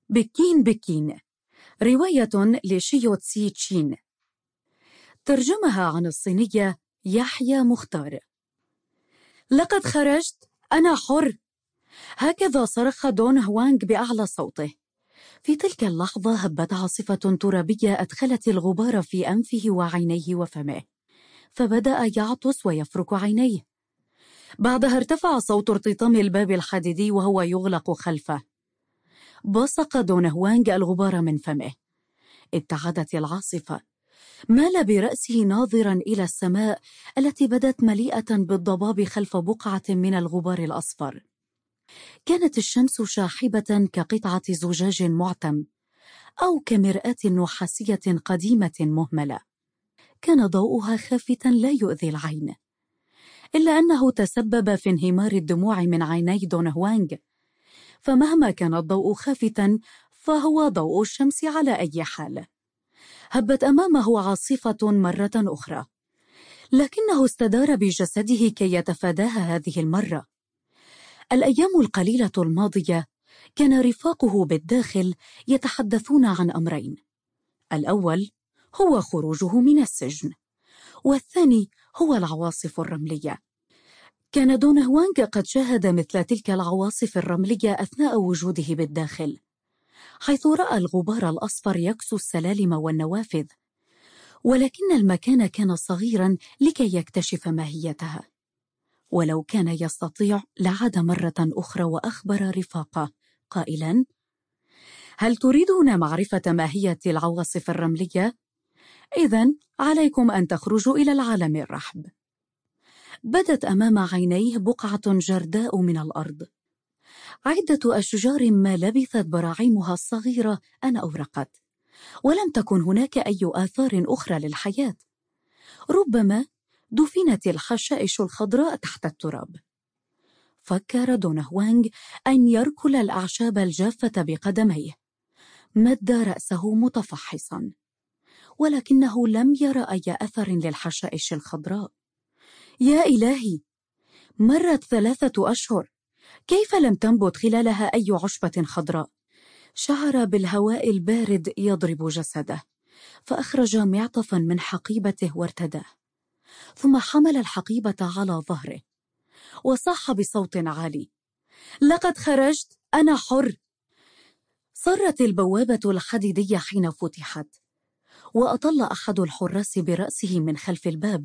بكين بكين، رواية لشيو تسي تشين، ترجمها عن الصينية يحيى مختار. لقد خرجت، أنا حر، هكذا صرخ دون هوانغ بأعلى صوته. في تلك اللحظة هبت عاصفة ترابية أدخلت الغبار في أنفه وعينيه وفمه، فبدأ يعطس ويفرك عينيه. بعدها ارتفع صوت ارتطام الباب الحديدي وهو يغلق خلفه. بصق دون هوانغ الغبار من فمه. ابتعدت العاصفة. مال برأسه ناظرا إلى السماء التي بدت مليئة بالضباب خلف بقعة من الغبار الأصفر. كانت الشمس شاحبة كقطعة زجاج معتم أو كمرآة نحاسية قديمة مهملة. كان ضوءها خافتاً لا يؤذي العين، إلا أنه تسبب في انهمار الدموع من عيني دون هوانغ، فمهما كان الضوء خافتاً فهو ضوء الشمس على أي حال. هبت أمامه عاصفة مرة أخرى، لكنه استدار بجسده كي يتفاداها هذه المرة. الأيام القليلة الماضية كان رفاقه بالداخل يتحدثون عن أمرين: الأول هو خروجه من السجن، والثاني هو العواصف الرملية. كان دون هوانغ قد شاهد مثل تلك العواصف الرملية أثناء وجوده بالداخل، حيث رأى الغبار الأصفر يكسو السلالم والنوافذ، ولكن المكان كان صغيرا لكي يكتشف ماهيتها. ولو كان يستطيع لعاد مرة أخرى وأخبر رفاقه قائلا: هل تريدون معرفة ماهية العواصف الرملية؟ إذن عليكم أن تخرجوا إلى العالم الرحب. بدت أمام عينيه بقعة جرداء من الأرض، عدة أشجار ما لبثت براعيمها الصغيرة أن أورقت، ولم تكن هناك أي آثار أخرى للحياة. ربما دفنت الحشائش الخضراء تحت التراب. فكر دون هوانغ أن يركل الأعشاب الجافة بقدميه. مد رأسه متفحصا، ولكنه لم يرى أي أثر للحشائش الخضراء. يا إلهي، مرت 3 أشهر، كيف لم تنبت خلالها أي عشبة خضراء؟ شعر بالهواء البارد يضرب جسده، فأخرج معطفا من حقيبته وارتداه، ثم حمل الحقيبة على ظهره وصاح بصوت عالي: لقد خرجت، أنا حر. صرت البوابة الحديدية حين فتحت، وأطل أحد الحراس برأسه من خلف الباب.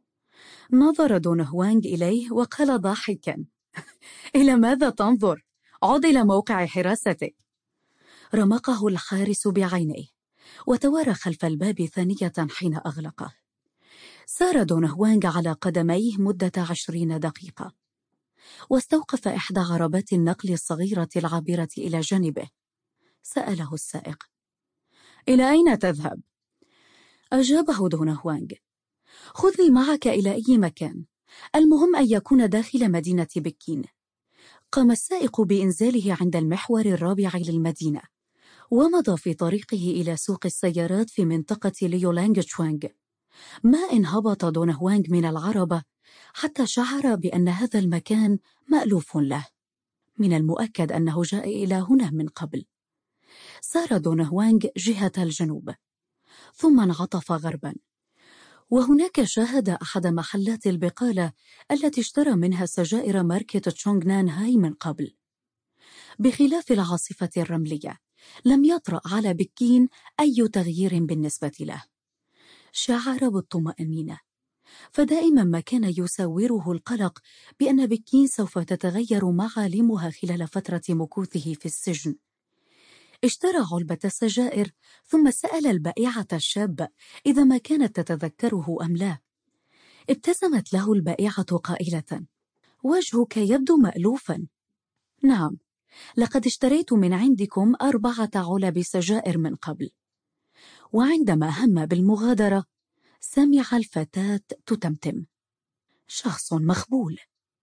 نظر دون هوانغ إليه وقال ضاحكا: إلى ماذا تنظر؟ عد إلى موقع حراستك. رمقه الحارس بعينيه وتوارى خلف الباب ثانية حين أغلقه. سار دون هوانغ على قدميه مدة 20 دقيقة، واستوقف إحدى عربات النقل الصغيرة العابرة إلى جانبه. سأله السائق: إلى أين تذهب؟ أجابه دون هوانغ: خذني معك إلى أي مكان، المهم أن يكون داخل مدينة بكين. قام السائق بإنزاله عند المحور الرابع للمدينة، ومضى في طريقه إلى سوق السيارات في منطقة ليولانغ تشوانغ. ما إن هبط دون هوانغ من العربة حتى شعر بأن هذا المكان مألوف له. من المؤكد أنه جاء إلى هنا من قبل. سار دون هوانغ جهة الجنوب، ثم انعطف غربا، وهناك شاهد أحد محلات البقالة التي اشترى منها سجائر ماركة تشونغ نان هاي من قبل. بخلاف العاصفة الرملية، لم يطرأ على بكين أي تغيير بالنسبة له. شعر بالطمأنينة، فدائما ما كان يساوره القلق بأن بكين سوف تتغير معالمها خلال فترة مكوثه في السجن. اشترى علبة سجائر، ثم سأل البائعة الشابة إذا ما كانت تتذكره أم لا. ابتسمت له البائعة قائلة: وجهك يبدو مألوفا. نعم، لقد اشتريت من عندكم 4 علب سجائر من قبل. وعندما هم بالمغادرة سمع الفتاة تتمتم: شخص مخبول.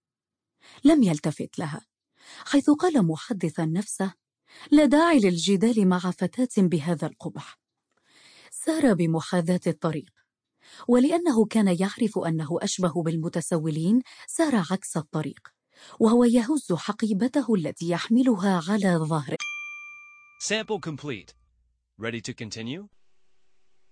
لم يلتفت لها، حيث قال محدثا نفسه: لا داعي للجدال مع فتاة بهذا القبح. سار بمحاذاة الطريق، ولأنه كان يعرف أنه أشبه بالمتسولين سار عكس الطريق، وهو يهز حقيبته التي يحملها على ظهره. Sample complete. Ready to continue?